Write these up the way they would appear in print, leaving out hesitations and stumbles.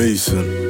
Decent.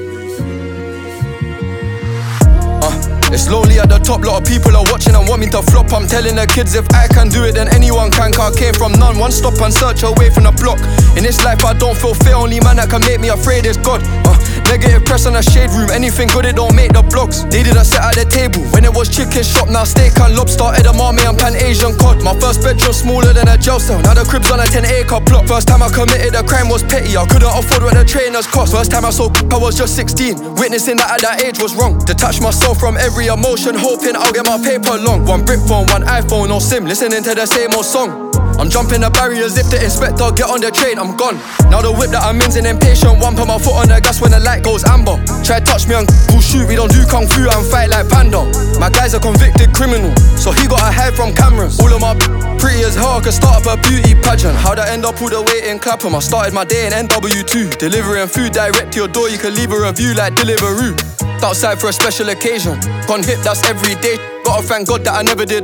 It's lonely at the top, lot of people are watching and want me to flop. I'm telling the kids if I can do it then anyone can. Car came from none, one stop and search away from the block. In this life I don't feel fear, only man that can make me afraid is God. Negative press on the shade room, anything good it don't make the blocks. They didn't sit at the table when it was chicken shop, now steak and lobster, edamame and pan Asian cod. My first bedroom smaller than a jail cell, now the crib's on a 10-acre plot. First time I committed a crime was petty, I couldn't afford what the trainers cost. First time I saw I was just 16, witnessing that at that age was wrong. Detach myself from every emotion, hoping I'll get my paper long. One brick phone, one iPhone, no SIM, listening to the same old song. I'm jumping the barriers, if the inspector get on the train, I'm gone. Now the whip that I'm in's an impatient one, put my foot on the gas when the light goes amber. Try touch me on shoot, we don't do kung fu and fight like panda. My guy's a convicted criminal, so he gotta hide from cameras. All of my pretty as hell, I could start up a beauty pageant. How'd I end up all the way in Clapham? I started my day in NW2, delivering food direct to your door, you can leave a review like Deliveroo. Outside for a special occasion, gone hip, that's every day. Gotta thank God that I never did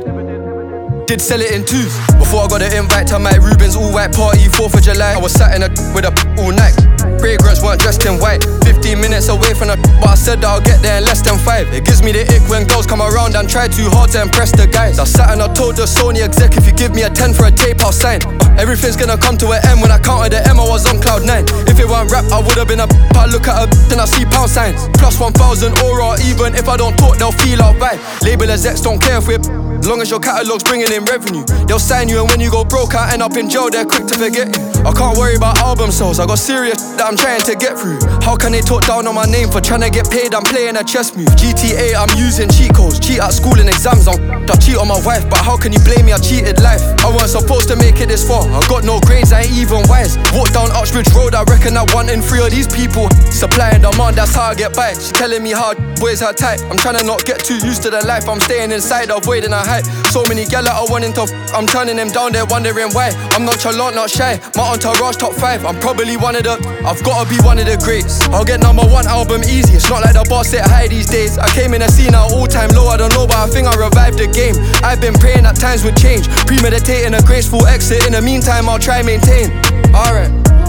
sell it in twos. Before I got an invite to my Rubens all-white party, 4th of July, I was sat in a with a all night. Fragrance weren't dressed in white, 15 minutes away from the but I said that I'll get there in less than 5. It gives me the ick when girls come around and try too hard to impress the guys. I sat and I told the Sony exec, if you give me a 10 for a tape, I'll sign. Everything's gonna come to an end. When I counted the M, I was on cloud 9. If it weren't rap, I would've been a I look at her and I see pound signs. Plus 1,000 aura, even if I don't talk, they'll feel our vibe. Label execs don't care if we're as long as your catalog's bringing in revenue. They'll sign you and when you go broke, I end up in jail, they're quick to forget you. I can't worry about album sales, I got serious that I'm trying to get through. How can they talk down on my name for trying to get paid? I'm playing a chess move. GTA, I'm using cheat codes. Cheat at school and exams, I cheat on my wife. But how can you blame me, I cheated life. I weren't supposed to make it this far, I got no grades, I ain't even wise. Walk down Uxbridge Road, I reckon that 1 in 3 of these people. Supply and demand, that's how I get by. She telling me how boys are tight. I'm trying to not get too used to the life, I'm staying inside, avoiding a hype. So many gal that I wanting to I'm turning them down, they're wondering why. I'm nonchalant, not shy, my entourage top 5. I'm probably one of the, I've gotta be one of the greats. I'll get #1 album easy, it's not like the boss said hi these days. I came in the scene at all time low, I don't know, but I think I revived the game. I've been praying that times would change, premeditating a graceful exit. In the meantime, I'll try maintain. Alright.